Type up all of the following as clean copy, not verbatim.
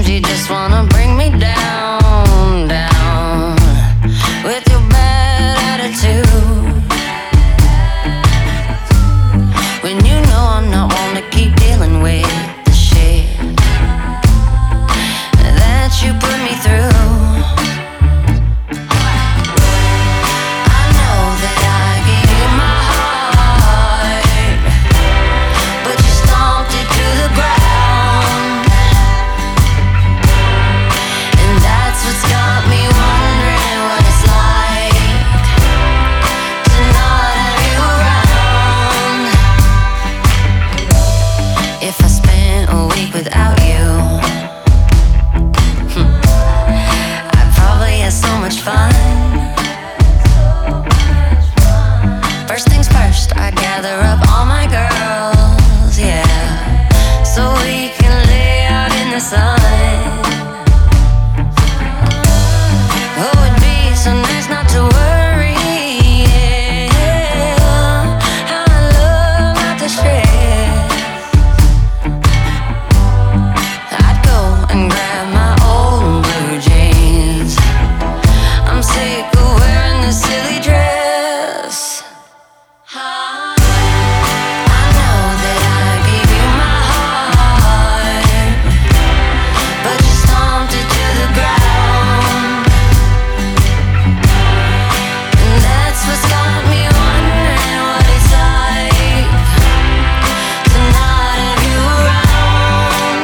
seems you just wanna bring me down, down with your bad attitude. When you know I'm not one to keep dealing with the shit that you put me through. I know that I gave you my heart, but you stomped it to the ground. And that's what's got me wondering what it's like to not have you around. If I spent a week without you, I'd probably have so much fun. First things first, I gather up all my girls, yeah, so we can lay out in the sun. Oh, it'd be so nice not to worry, yeah, how I love not to stress. I'd go and grab my old blue jeans. I'm sick of wearing this silly dress. I know that I gave you my heart, but you stomped it to the ground. And that's what's got me wondering what it's like to not have you around.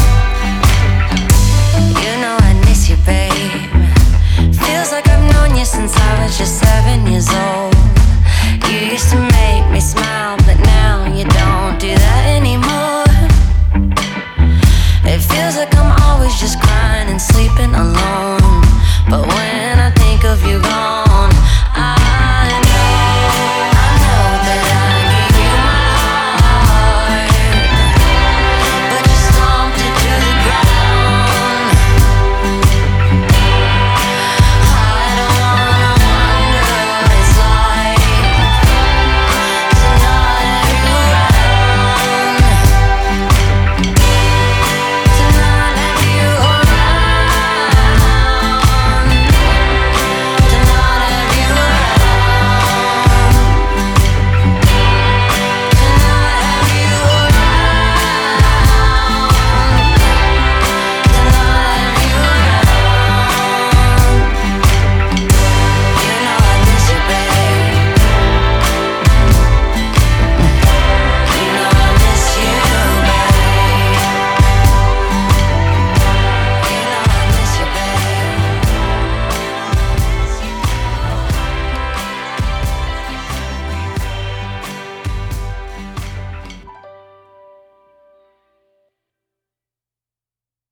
You know I miss you, babe. Feels like I've known you since I was just 7 years old. You used to make me smile, but now you don't do that anymore. It feels like I'm always just crying and sleeping alone.